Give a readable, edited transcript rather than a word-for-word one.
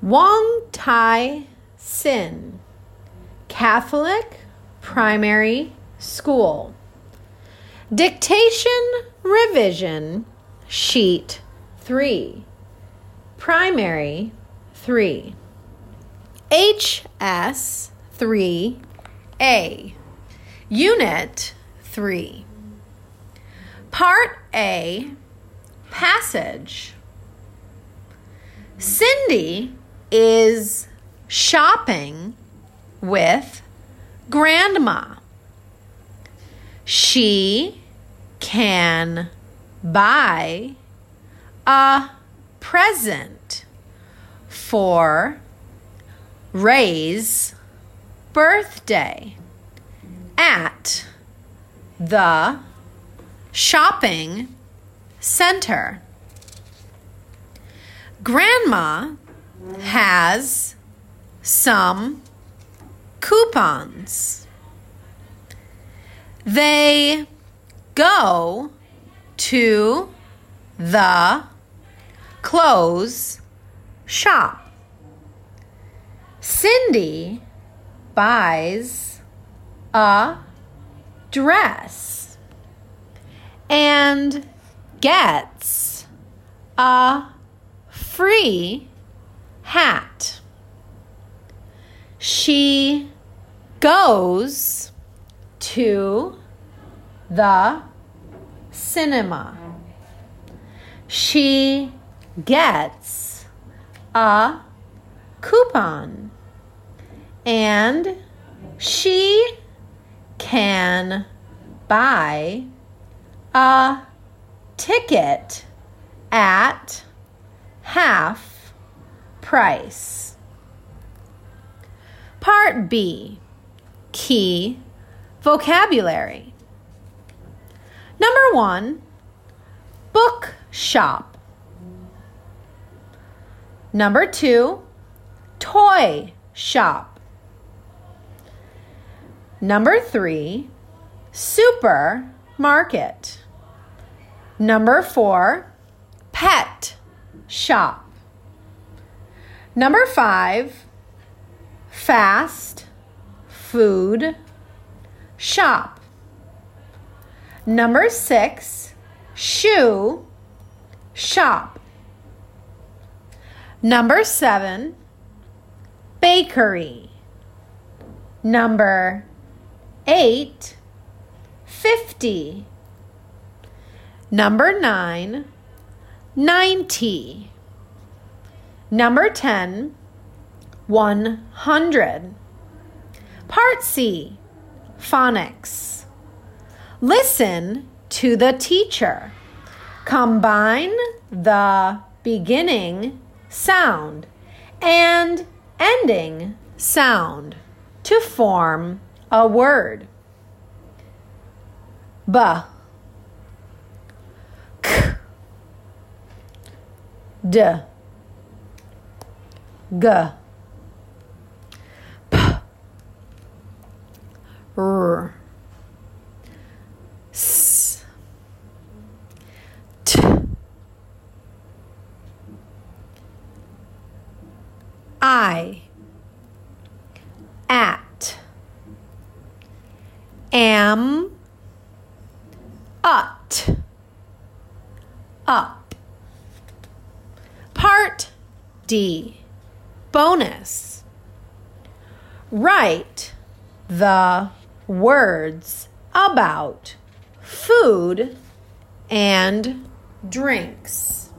Wong Tai Sin Catholic Primary School. Dictation Revision Sheet 3. Primary 3. HS 3A. Unit 3. Part A. Passage. Cindy is shopping with Grandma. She can buy a present for Ray's birthday at the shopping center. Grandma has some coupons. They go to the clothes shop. Cindy buys a dress and gets a free hat. She goes to the cinema. She gets a coupon and she can buy a ticket at half price. Part B. Key vocabulary. Number 1, bookshop. Number 2, toy shop. Number 3, supermarket. Number 4, pet shop. Number 5, fast food shop. Number 6, shoe shop. Number 7, bakery. Number 8, 50. Number 9, 90. Number 10, 100. Part C, phonics. Listen to the teacher. Combine the beginning sound and ending sound to form a word. B, k, d, g, p, r, s, t, I, at, am, ut, up. Part D, bonus. Write the words about food and drinks.